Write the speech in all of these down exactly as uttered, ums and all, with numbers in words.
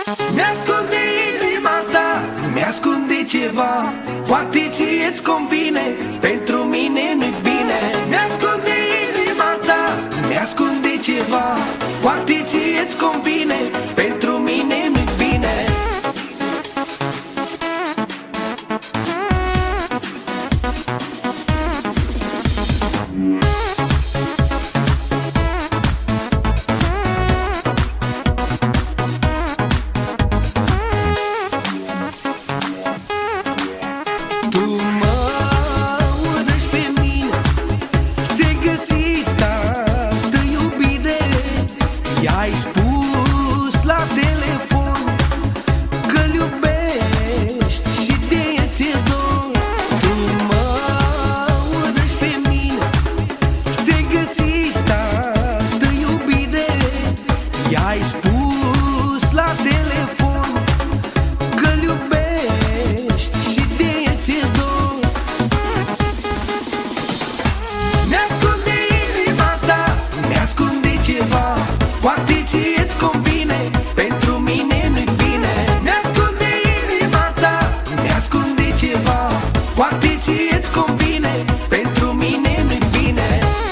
Mi-ascunde inima ta, mi-ascunde ceva, poate ție-ți convine, pentru mine nu-i bine. Mi-ascunde inima ta, mi-ascunde ceva, poate ție-ți convine, pentru mine nu-i bine. Tu mă urăști pe mine, ți-ai găsit altă iubire, i-ai spus la telefon că-l iubești și de ți-e dor. Tu mă urăști pe mine, ți-ai găsit altă iubire, i-ai spus la telefon că-l iubești și de ți-e dor. Mi-ascunde inima ta, mi-ascunde ceva, poate ție-ți convine, pentru mine nu-i bine. Mi-ascunde inima ta, mi-ascunde ceva, poate ție-ți convine, pentru mine nu-i bine.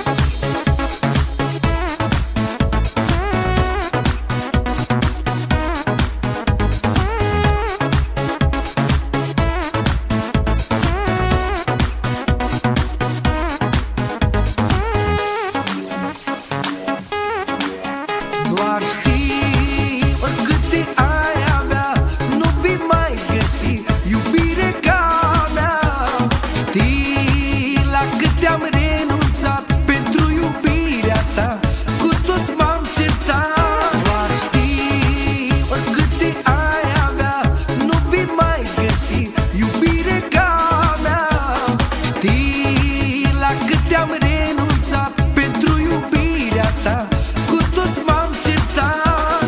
Doar știi, oricâte ai avea, nu vei mai găsi iubire ca mea. Știi la cât te-am renunțat pentru iubirea ta, cu toți m-am certat. Doar știi, oricâte ai avea, nu vei mai găsi iubire ca mea. Știi la cât te-am renunțat pentru iubirea ta, cu toți m-am certat.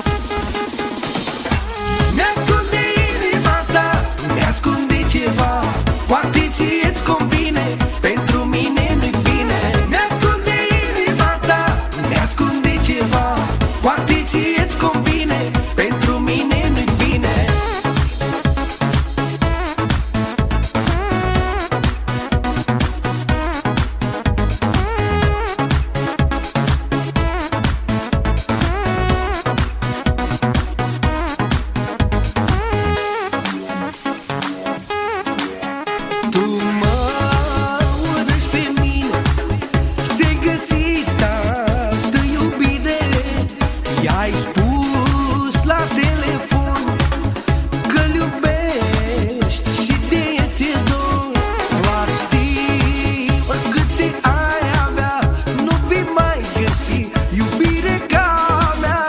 Mi-ascunde inima ta, mi-ascunde ceva, poate ție-ți convine, pentru mine nu-i bine. Mi-ascunde inima ta, mi-ascunde ceva, poate ție-ți convine, pentru mine nu-i bine. Tu mă urăști pe mine, ți-ai găsit altă iubire, i-ai spus la telefon că-l iubești și de ți-e dor. Doar știi, oricâte ai avea, nu vei mai găsi iubire ca mea.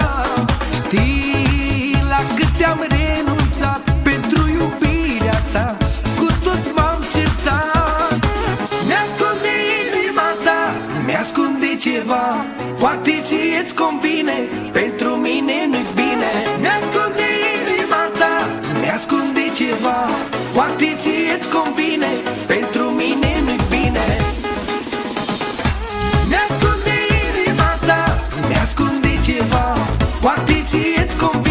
Știi la cât te-am renunțat pentru iubirea ta, cu toți m-am certat. Mi-ascunde inima ta, mi-ascunde ceva, poate ție-ți convine, pentru mine nu-i bine. Mi-ascunde inima ta, mi-ascunde ceva, poate ție-ți convine, pentru mine nu-i bine. Mi-ascunde inima ta, mi-ascunde ceva, poate ție-ți convine.